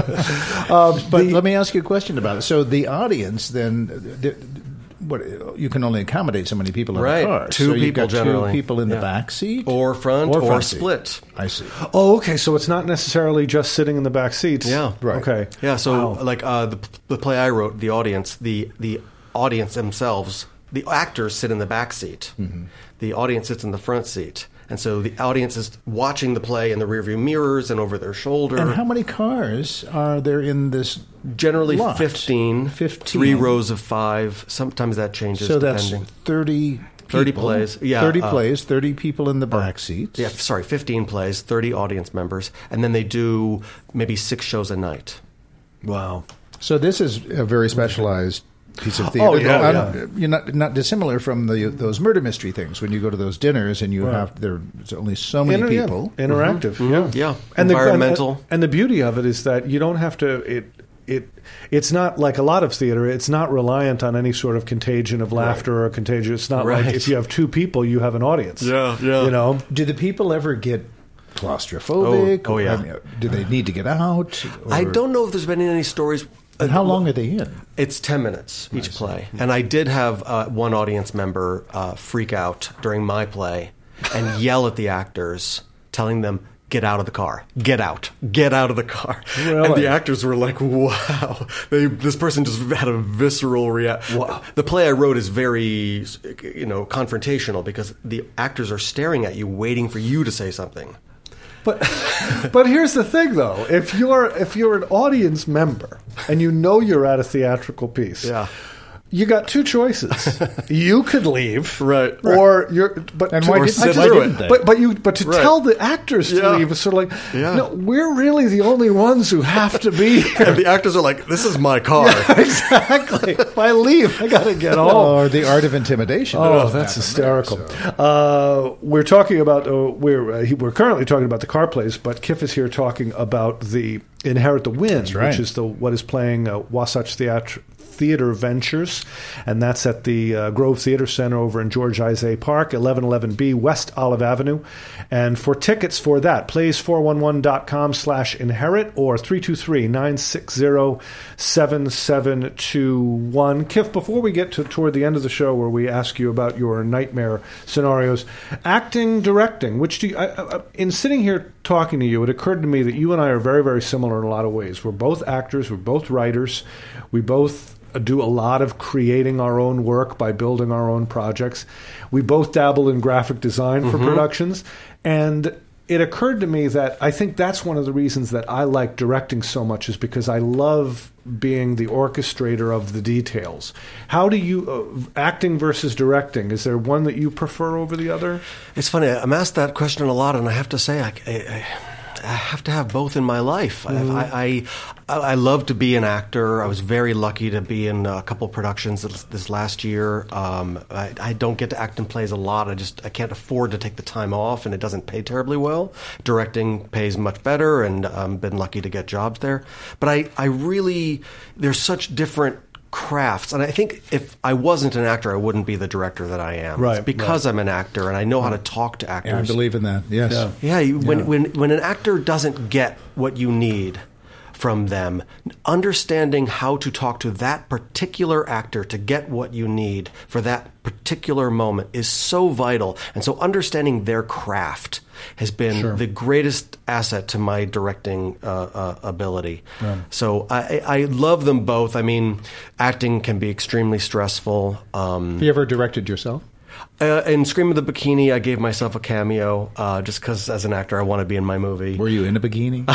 Um, But the- let me ask you a question about it. So the audience then, the, what you can only accommodate so many people in Right. a car. Two so you've people got generally. two people in Yeah. the back seat, Or front Or or, front seat. split. I see. Oh, okay. So it's not necessarily just sitting in the back seats. Yeah. Right. Okay. Yeah, so Wow. like uh, the, the play I wrote, the audience, the the audience themselves, the actors sit in the back seat. Mm-hmm. The audience sits in the front seat. And so the audience is watching the play in the rearview mirrors and over their shoulder. And how many cars are there in this? Generally lot? fifteen, fifteen. three rows of five. Sometimes that changes So that's depending. thirty. thirty people, plays. Yeah, thirty uh, plays. Thirty people in the back seats. Yeah, sorry, fifteen plays, thirty audience members, and then they do maybe six shows a night. Wow. So this is a very specialized piece of theater. Oh, yeah, Um, yeah. You're not not dissimilar from the those murder mystery things when you go to those dinners and you Right. have there's only so many Inter- yeah, people. interactive, yeah, Yeah. and the- Environmental. and, and the beauty of it is that you don't have to. It it it's not like a lot of theater. It's not reliant on any sort of contagion of laughter or contagion. It's not like Right. if you have two people, you have an audience. Yeah, yeah. You know, Do the people ever get claustrophobic? Oh, oh, Or, yeah. I mean, do they need to get out? I Or- don't know if there's been any stories. And how long are they in? It's ten minutes each play. And I did have uh, one audience member uh, freak out during my play and yell at the actors, telling them, get out of the car. Get out. Get out of the car. Really? And the actors were like, wow. They, this person just had a visceral reaction. Wow. The play I wrote is very, you know, confrontational because the actors are staring at you, waiting for you to say something. But but here's the thing, though: if you're if you're an audience member and you know you're at a theatrical piece, Yeah. you got two choices. You could leave, Right. Or you're. But And to, why Or did- sit why through didn't it. they? But but you but to Right. tell the actors to Yeah. leave is sort of like, Yeah. no, we're really the only ones who have to be here. And the actors are like, this is my car. Exactly. If I leave, I got to get home. Or the art of intimidation. Oh, doesn't that's happen there, hysterical. so. Uh, we're talking about uh, we're uh, he, we're currently talking about the car plays, but Kiff is here talking about the Inherit the Wind, right. which is the what is playing uh, Wasatch Theatre. Theater Ventures, and that's at the uh, Grove Theater Center over in George Isay Park, eleven eleven B West Olive Avenue. And for tickets for that, plays four one one dot com slash inherit or three two three, nine six zero, seven seven two one. Kiff, before we get to toward the end of the show where we ask you about your nightmare scenarios, acting, directing, which do you, I, I, in sitting here talking to you, it occurred to me that you and I are very, very similar in a lot of ways. We're both actors, we're both writers, we both do a lot of creating our own work by building our own projects. We both dabble in graphic design for productions. And it occurred to me that I think that's one of the reasons that I like directing so much is because I love being the orchestrator of the details. How do you, uh, acting versus directing, is there one that you prefer over the other? It's funny. I'm asked that question a lot, and I have to say, I, I, I have to have both in my life. Mm-hmm. I, I, I love to be an actor. I was very lucky to be in a couple productions this, this last year. Um, I, I don't get to act in plays a lot. I just I can't afford to take the time off, and it doesn't pay terribly well. Directing pays much better, and I've been lucky to get jobs there. But I, I really, there's such different crafts, and I think if I wasn't an actor, I wouldn't be the director that I am. Right, It's because I'm an actor and I know how to talk to actors. Yeah, I believe in that. Yes. Yeah. Yeah, you, when, when when an actor doesn't get what you need from them, understanding how to talk to that particular actor to get what you need for that particular moment is so vital. And so understanding their craft has been Sure. the greatest asset to my directing uh, uh, ability. So I, I love them both. I mean, acting can be extremely stressful. Um, Have you ever directed yourself? uh, in Scream of the Bikini, I gave myself a cameo uh, just because, as an actor, I want to be in my movie. Were you in a bikini?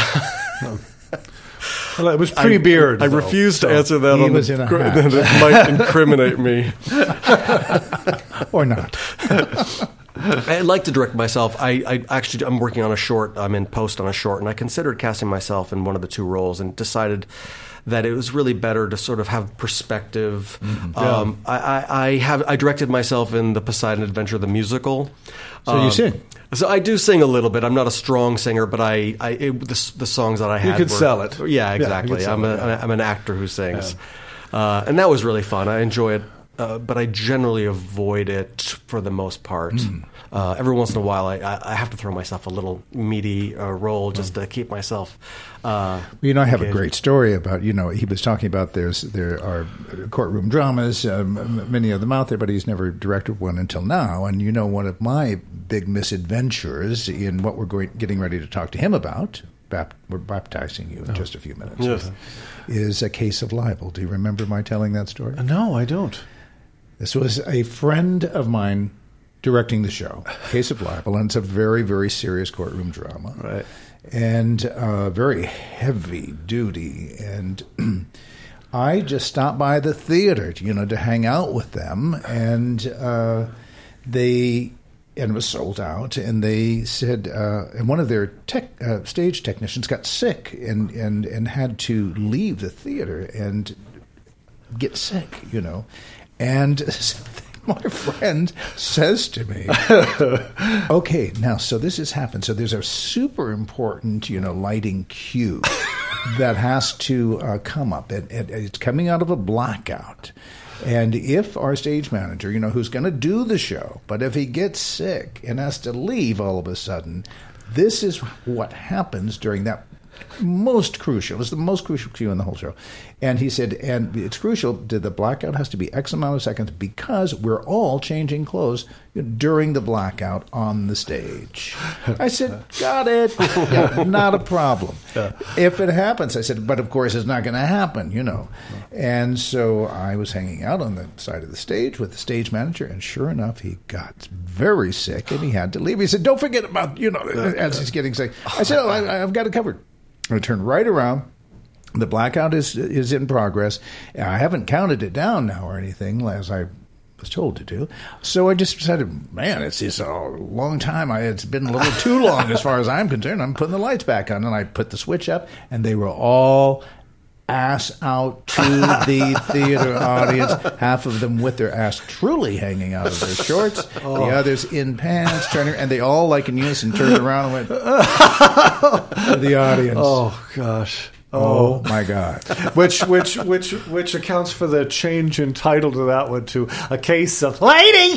Well, it was pre-beard. I though, refuse so- to answer that. He on was the, in a gr- hat. that might incriminate me. Or not? I like to direct myself. I, I actually, I'm working on a short. I'm in post on a short, and I considered casting myself in one of the two roles, and decided that it was really better to sort of have perspective. Mm-hmm. Um, I, I, I have I directed myself in the Poseidon Adventure, the musical. So you Um, sing? So I do sing a little bit. I'm not a strong singer, but I, I it, the, the songs that I had could were- sell it. Yeah, Yeah, you exactly. could sell I'm, a, it, yeah. I'm an actor who sings, uh, and that was really fun. I enjoy it, uh, but I generally avoid it for the most part. Hmm. Uh, every once in a while, I, I I have to throw myself a little meaty uh, role just to keep myself. Uh, You know, I have a engaged. great story about, you know, he was talking about there's there are courtroom dramas, um, m- many of them out there, but he's never directed one until now. And, you know, one of my big misadventures in what we're going, getting ready to talk to him about, bap, we're baptizing you in just a few minutes, Yes. is A Case of Libel. Do you remember my telling that story? No, I don't. This was a friend of mine directing the show, Case of Libel, and it's a very, very serious courtroom drama. Right. And uh, very heavy duty. And I just stopped by the theater, you know, to hang out with them. And uh, they, and it was sold out. And they said, uh, and one of their tech, uh, stage technicians got sick and, and, and had to leave the theater. And get sick, you know. And my friend says to me, okay, now, so this has happened. So there's a super important, you know, lighting cue that has to uh, come up. And, and it's coming out of a blackout. And if our stage manager, you know, who's going to do the show, but if he gets sick and has to leave all of a sudden, this is what happens during that most crucial. It's the most crucial cue in the whole show. And he said, and it's crucial, the blackout has to be X amount of seconds because we're all changing clothes during the blackout on the stage. I said, got it. Yeah, not a problem. Yeah. If it happens, I said, but of course it's not going to happen, you know. And so I was hanging out on the side of the stage with the stage manager, and sure enough, he got very sick and he had to leave. He said, don't forget about, you know, as he's getting sick. I said, oh, I, I've got it covered. I turned right around. The blackout is is in progress. I haven't counted it down now or anything, as I was told to do. So I just decided, man, it's, it's a long time. I, it's been a little too long as far as I'm concerned. I'm putting the lights back on. And I put the switch up, and they were all ass out to the theater audience, half of them with their ass truly hanging out of their shorts, oh. the others in pants, turning, and they all, like in unison, turned around and went to the audience. Oh, gosh. Oh, oh my God! Which which which which accounts for the change in title to that one to A Case of Lady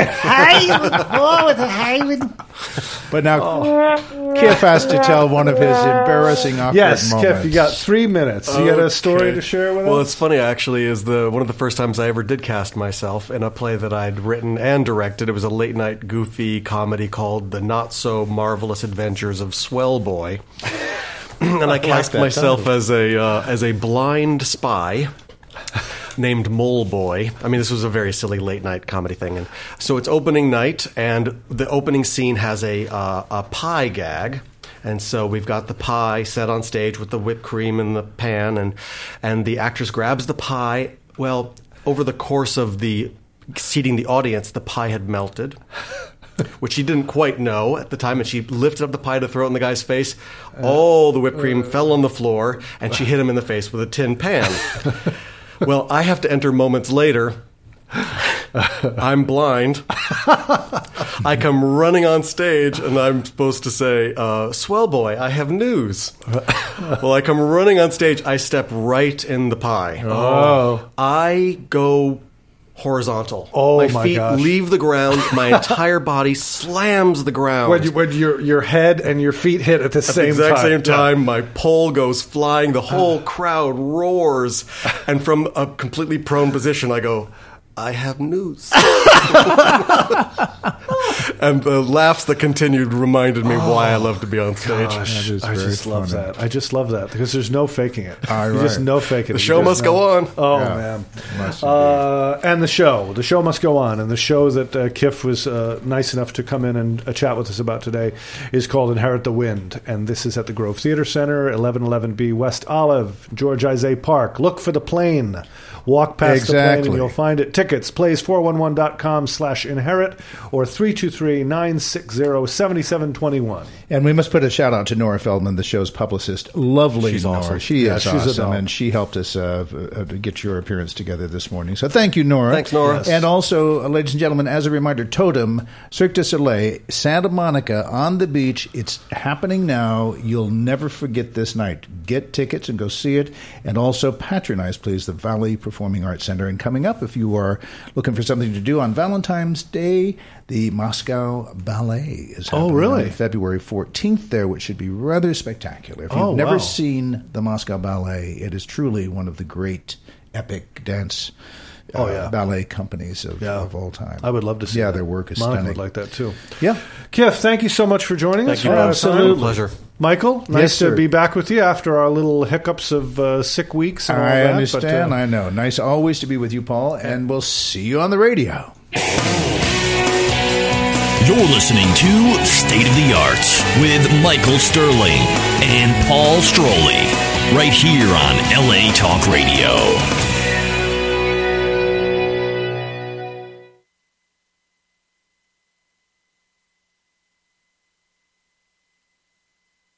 Haven. But now oh. Kiff has to tell one of his embarrassing awkward yes, moments. Yes, Kiff, you got three minutes. You okay. got a story to share with us? Well, it's funny actually. Is the one of the first times I ever did cast myself in a play that I'd written and directed. It was a late night goofy comedy called The Not So Marvelous Adventures of Swell Boy. And I, I cast like myself title. as a uh, as a blind spy named Mole Boy. I mean, this was a very silly late night comedy thing, and so it's opening night, and the opening scene has a uh, a pie gag, and so we've got the pie set on stage with the whipped cream in the pan, and and the actress grabs the pie. Well, over the course of the seating the audience, the pie had melted. Which she didn't quite know at the time, and she lifted up the pie to throw it in the guy's face. All the whipped cream uh, fell on the floor, and she hit him in the face with a tin pan. Well, I have to enter moments later. I'm blind. I come running on stage, and I'm supposed to say, uh, swell boy, I have news. Well, I come running on stage. I step right in the pie. Oh. I go horizontal. Oh, my, my feet gosh. leave the ground. My entire body slams the ground. When, you, when your your head and your feet hit at the at same the exact time. same time, yeah. My pole goes flying. The whole crowd roars. And from a completely prone position, I go, I have news. And the laughs that continued reminded me oh, why I love to be on stage. Gosh, I just funny. love that. I just love that because there's no faking it. All right. There's just no faking the it. The show there's must no, go on. Oh, yeah, man. Uh, and the show. The show must go on. And the show that uh, Kiff was uh, nice enough to come in and uh, chat with us about today is called Inherit the Wind. And this is at the Grove Theater Center, eleven eleven B West Olive, George Isay Park. Look for the plane. Walk past exactly. the plane and you'll find it. Tickets, plays four one one dot com slash inherit or three two three, nine six zero, seven seven two one. And we must put a shout out to Nora Feldman, the show's publicist. Lovely she's Nora. Awesome. She yeah, is she's awesome, and she helped us uh, uh, get your appearance together this morning. So thank you, Nora. Thanks, Nora. Yes. And also, uh, ladies and gentlemen, as a reminder, Totem, Cirque du Soleil, Santa Monica on the beach. It's happening now. You'll never forget this night. Get tickets and go see it. And also patronize, please, the Valley Performing Arts Center. And coming up, if you are looking for something to do on Valentine's Day, the Moscow Ballet is happening oh, really? on February fourteenth there, which should be rather spectacular. If you've oh, never wow. seen the Moscow Ballet, it is truly one of the great epic dance uh, oh, yeah. ballet companies of, yeah. of all time. I would love to see Yeah, that. their work is Monica stunning. would like that, too. Yeah. Kiff, thank you so much for joining Thank us. you, Oh, absolutely. Pleasure. Michael, nice yes, to sir. be back with you after our little hiccups of uh, sick weeks and all I that. understand. But, uh, I know. Nice always to be with you, Paul, and we'll see you on the radio. You're listening to State of the Arts with Michael Sterling and Paul Stroley, right here on L A Talk Radio.